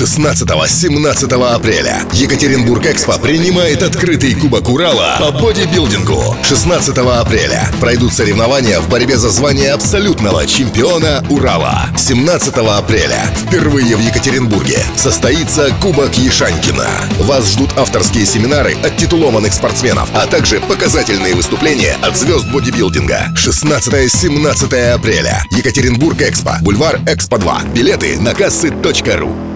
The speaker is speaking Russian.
16-17 апреля Екатеринбург-Экспо принимает открытый Кубок Урала по бодибилдингу. 16 апреля пройдут соревнования в борьбе за звание абсолютного чемпиона Урала. 17 апреля впервые в Екатеринбурге состоится Кубок Ешанькина. Вас ждут авторские семинары от титулованных спортсменов, а также показательные выступления от звезд бодибилдинга. 16-17 апреля Екатеринбург-Экспо, бульвар Экспо 2. Билеты на кассы.ру.